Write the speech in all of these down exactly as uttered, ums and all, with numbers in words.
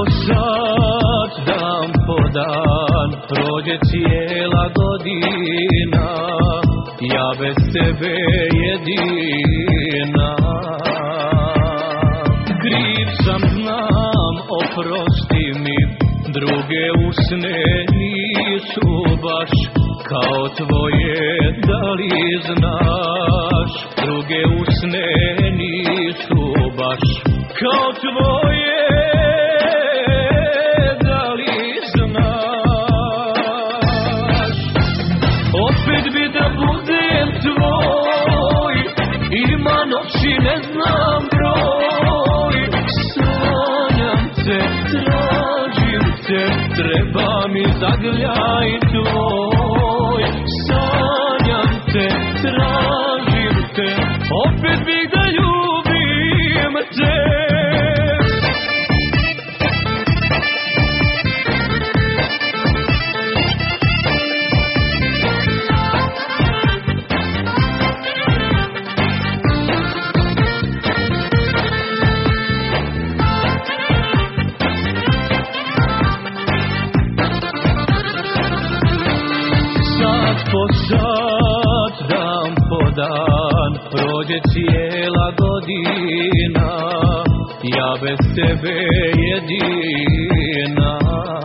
po sat, dan po dan, prođe cijela godina, ja bez tebe jedina. Kriv sam, znam, oprosti mi, druge usne nisu baš kao tvoje, da li znaš? Druge usne nisu baš kao tvoje, da li znaš? Opet bi da budem tvoj, ima noći ne znam broj, sanjam te, tražim te, treba mi zagrljaj tvoj. Sanjam te, tražim te, opet bih da ljubim te. Po sat, dan po dan, prođe cijela godina, ja bez tebe jedina.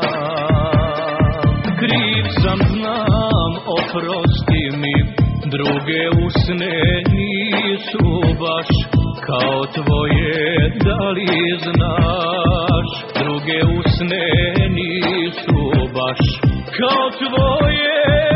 Kriv sam, znam, oprosti mi, druge usne nisu baš kao tvoje, da li znaš? Druge usne nisu baš kao tvoje,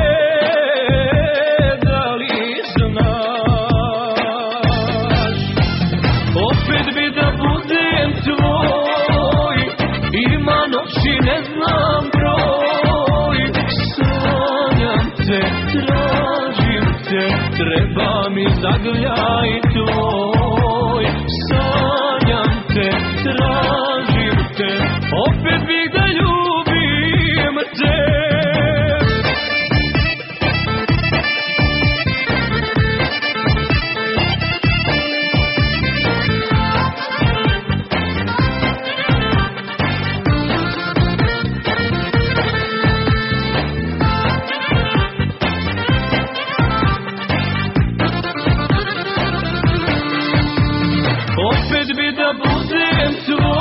ne znam broj. Sanjam te, tražim te, treba mi zagrljaj tvoj. Sanjam te, tražim te, opet bih da ljubim te. Opet bi da budem tvoj,